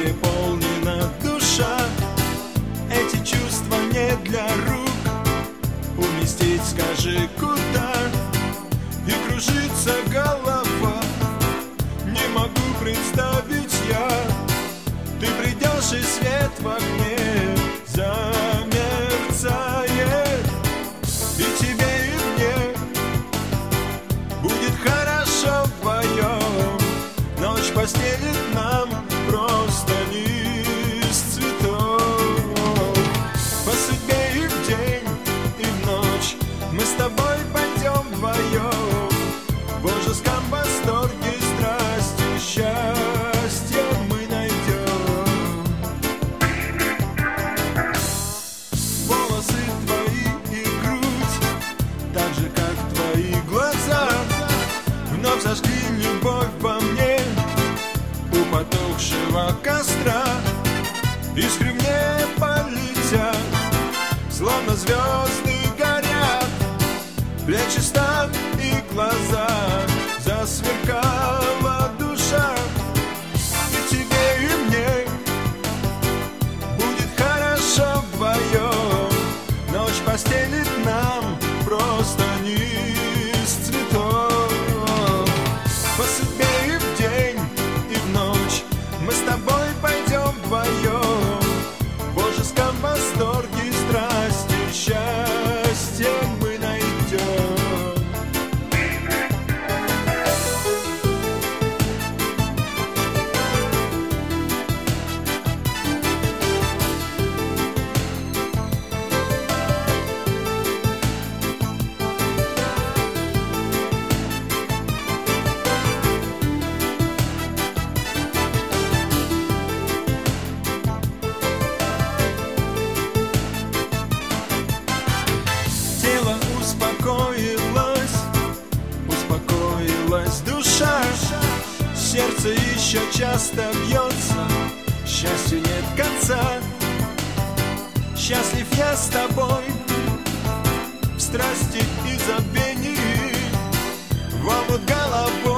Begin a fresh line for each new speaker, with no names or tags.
переполнена душа. Эти чувства не для рук, уместить скажи куда. И кружится голова, не могу представить я. Ты придешь, и свет в окне замерцает. И тебе, и мне будет хорошо вдвоем. Ночь постелит нам простыни из цветов. По судьбе и в день, и в ночь мы с тобой пойдем вдвоем. В божеском восторге страсти, счастье мы найдем. Волосы твои и грудь, так же как твои глаза, вновь зажгли любовь во мне у потухшего костра. Искры в небо летят, словно звезды горят. Плечи стали и глаза, засверкала душа. И тебе, и мне будет хорошо вдвоем. Ночь постелит нам простыни из цветов. По судьбе и в день, и в ночь мы с тобой пойдем вдвоем. В божеском восторге страсти, счастье мы найдем. Тело успокоилось, успокоилась душа. Сердце еще часто бьется, счастью нет конца. Счастлив я с тобой в страсти и забвении, в омут головой